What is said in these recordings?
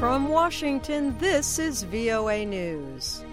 From Washington, this is VOA News.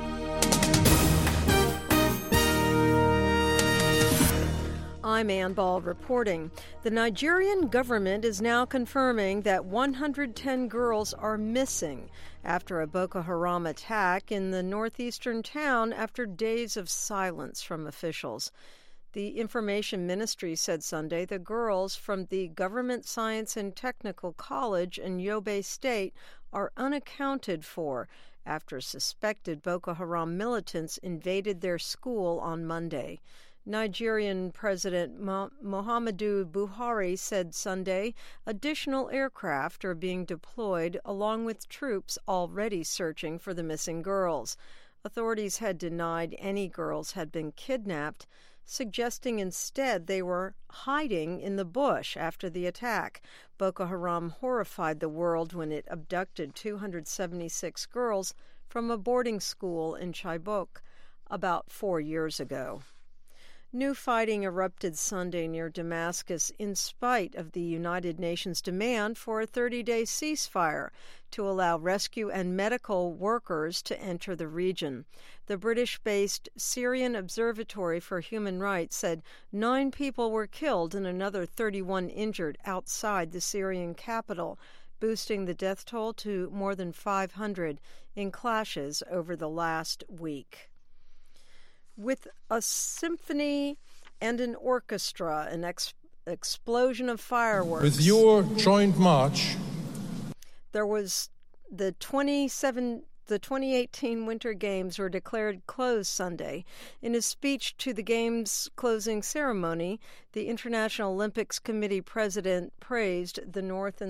I'm Ann Ball reporting. The Nigerian government is now confirming that 110 girls are missing after a Boko Haram attack in the northeastern town after days of silence from officials. The Information Ministry said Sunday the girls from the Government Science and Technical College in Yobe State are unaccounted for after suspected Boko Haram militants invaded their school on Monday. Nigerian President Muhammadu Buhari said Sunday additional aircraft are being deployed along with troops already searching for the missing girls. Authorities had denied any girls had been kidnapped, suggesting instead they were hiding in the bush after the attack. Boko Haram horrified the world when it abducted 276 girls from a boarding school in Chibok about 4 years ago. New fighting erupted Sunday near Damascus in spite of the United Nations demand for a 30-day ceasefire to allow rescue and medical workers to enter the region. The British-based Syrian Observatory for Human Rights said 9 people were killed and another 31 injured outside the Syrian capital, boosting the death toll to more than 500 in clashes over the last week. With a symphony and an orchestra, an explosion of fireworks. With your joint march, there was the 2018 Winter Games were declared closed Sunday. In his speech to the Games closing ceremony, the International Olympics Committee president praised the North and